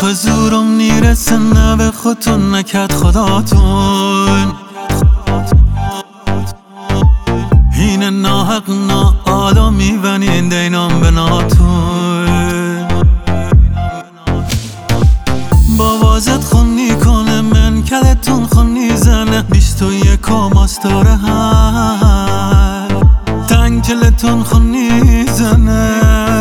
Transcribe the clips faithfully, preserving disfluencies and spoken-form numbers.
به زورم نیرسه نه به خودتون نکرد خداتون اینه ناحق ناآلا میونین دینام به ناتون بابازت خونی کنه من کلتون خونی زنه بیست و یکم آستاره هر تنگ کلتون خونی زنه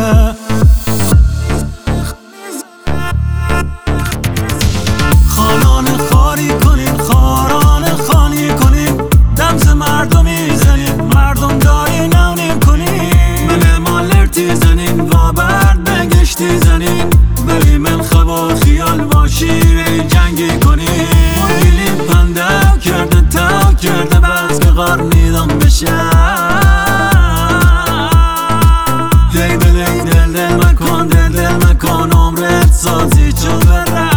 خانان خاری کنین خاران خانی کنین دمز مردمی زنین مردم داری نونیم کنین من مالرتی زنین و برد بگشتی زنین ولی من خواه خیال باشی جنگی کنین مدیلی پنده کرده تا کرده بس که غار نیدم بشه دی دل دل دل مکن دل دل مکن عمرت سازی چون بره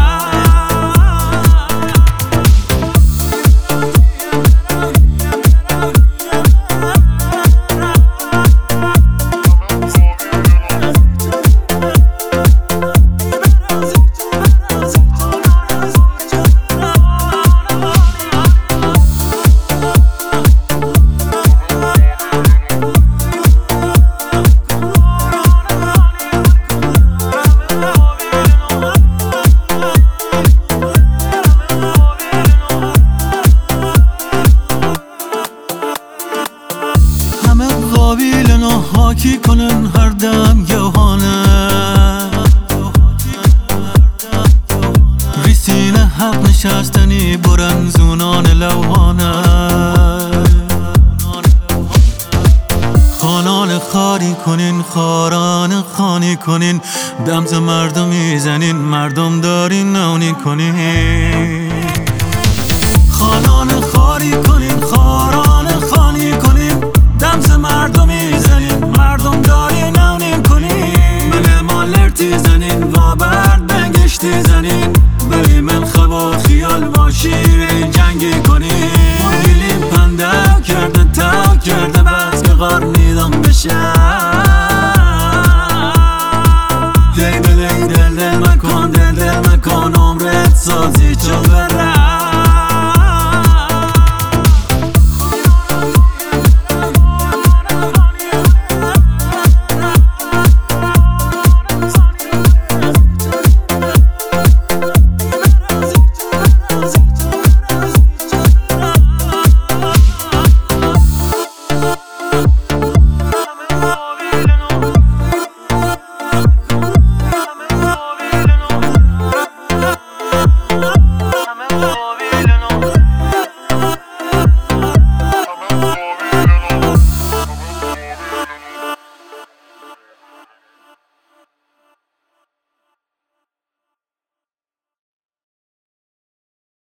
قابیل ناحاکی کنن هر دم گوهانه ریسین حق نشستنی برن زونان لوحانه خانان خاری کنین خاران خانی کنین دمز مردمی زنین مردم دارین نونی کنین